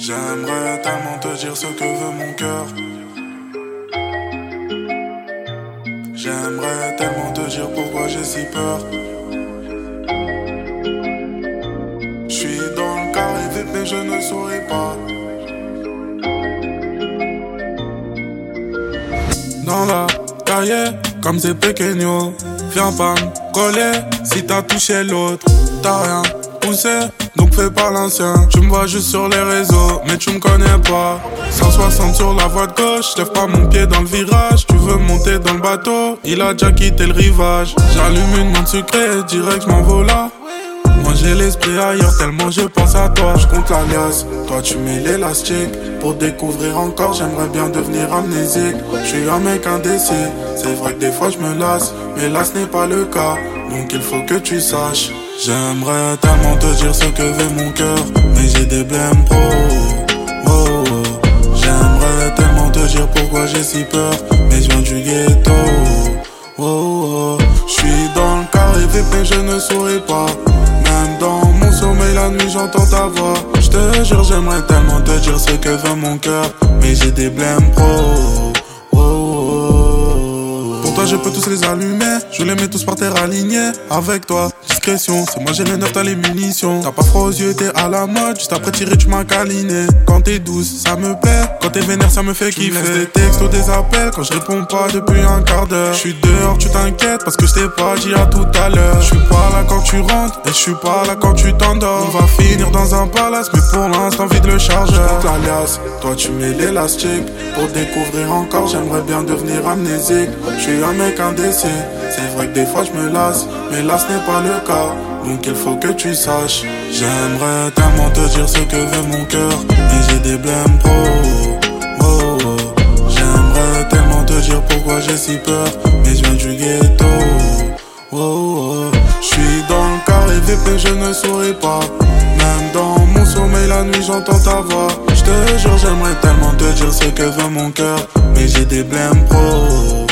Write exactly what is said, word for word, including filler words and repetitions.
J'aimerais tellement te dire ce que veut mon cœur. J'aimerais tellement te dire pourquoi j'ai si peur. J'suis dans le carré vite mais je ne souris pas. Dans la cahier, comme c'est pequeño. Viens pas me coller si t'as touché l'autre. T'as rien poussé, donc fais pas l'ancien. Tu me vois juste sur les réseaux, mais tu me connais pas. cent soixante sur la voie de gauche, lève pas mon pied dans le virage. Tu veux monter dans le bateau, il a déjà quitté le rivage. J'allume une menthe sucrée, direct je m'envole là. Moi j'ai l'esprit ailleurs tellement je pense à toi. Je compte la liasse, toi tu mets l'élastique. Pour découvrir encore j'aimerais bien devenir amnésique. Je suis un mec indécis, c'est vrai que des fois je me lasse. Mais là ce n'est pas le cas, donc il faut que tu saches. J'aimerais tellement te dire ce que veut mon cœur, mais j'ai des blèmes pro. Oh, oh. J'aimerais tellement te dire pourquoi j'ai si peur, mais je viens du ghetto. Oh, oh. J'suis dans le carré V P, je ne souris pas. Même dans mon sommeil la nuit j'entends ta voix. J'te jure j'aimerais tellement te dire ce que veut mon cœur, mais j'ai des blèmes pro. Oh, oh. Pour toi je peux tous les allumer, je les mets tous par terre alignés. Avec toi, discrétion, c'est moi j'ai les neuf, t'as les munitions. T'as pas froid aux yeux, t'es à la mode, juste après tirer tu m'as câliné. Quand t'es douce, ça me plaît, quand t'es vénère ça me fait kiffer. Tu me laisses des textos, des appels, quand je réponds pas depuis un quart d'heure. Je suis dehors, tu t'inquiètes, parce que je t'ai pas dit à tout à l'heure. Je suis pas là quand tu rentres, et je suis pas là quand tu t'endors. On va finir dans un palace, mais pour l'instant vide le chargeur. Alias, toi tu mets l'élastique. Pour découvrir encore, j'aimerais bien devenir amnésique. Je suis un mec indécis, c'est vrai que des fois je me lasse, mais là ce n'est pas le cas, donc il faut que tu saches. J'aimerais tellement te dire ce que veut mon cœur, mais j'ai des blèmes pro. Oh, oh. J'aimerais tellement te dire pourquoi j'ai si peur, mais je viens du ghetto. Oh, oh. J'suis dans le carré V P, je ne souris pas. Même dans mon sommeil la nuit j'entends ta voix. J'te jure j'aimerais tellement te dire ce que veut mon cœur, mais j'ai des blèmes pro.